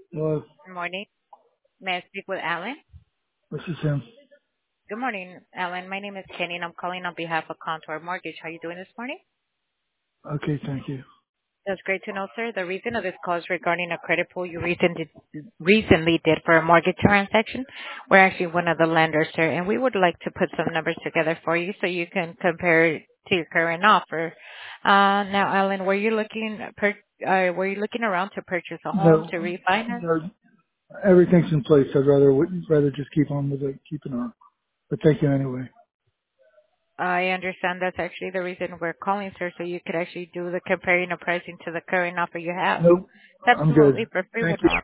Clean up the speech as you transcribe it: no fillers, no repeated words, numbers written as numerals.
Well, Good morning. May I speak with Alan? this is him. Good morning, Alan. My name is Kenny, and I'm calling on behalf of Contour Mortgage. How are you doing this morning? Okay, thank you. That's great to know, sir. The reason of this call is regarding a credit pull you recently did for a mortgage transaction. We're actually one of the lenders, sir, and we would like to put some numbers together for you so you can compare it to your current offer. Now, Alan, were you looking around to purchase a home No, to refinance? no, everything's in place. I'd rather just keep on with it, keeping on. But thank you anyway. I understand that's actually the reason we're calling, sir, so you could actually do the comparing the pricing to the current offer you have. Nope, It's I'm good. absolutely for free Thank with you. no